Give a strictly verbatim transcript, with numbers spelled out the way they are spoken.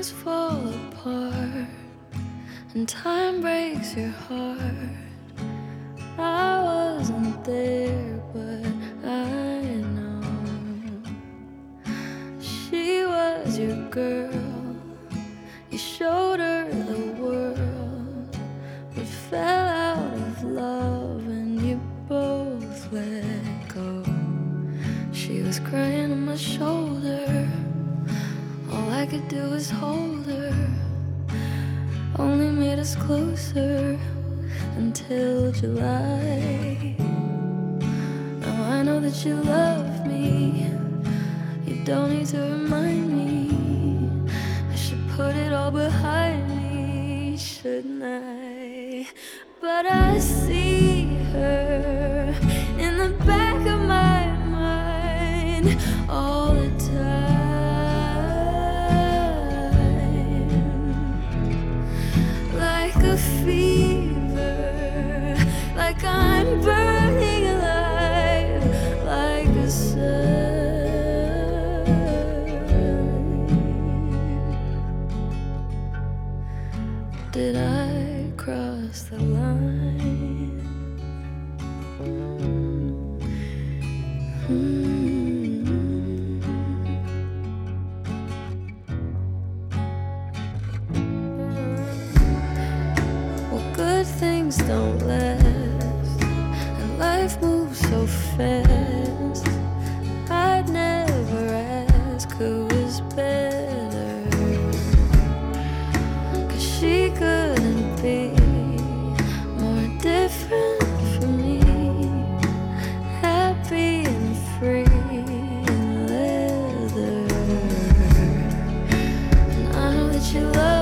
things fall apart and time breaks your heart. I wasn't there, but I know she was your girl. You showed her the world, but fell out of love and you both let go. She was crying on my shoulder, all I could do was hold her. Only made us closer until July. Now I know that you love me, you don't need to remind me. I should put it all behind me, shouldn't I? But I see her in the back of my mind all the time. Like a fever, like I'm burning alive, like a sun. Did I cross the line? Hmm. Good things don't last, and life moves so fast. I'd never ask who was better, 'cause she couldn't be more different from me. Happy and free in leather, and I know that you love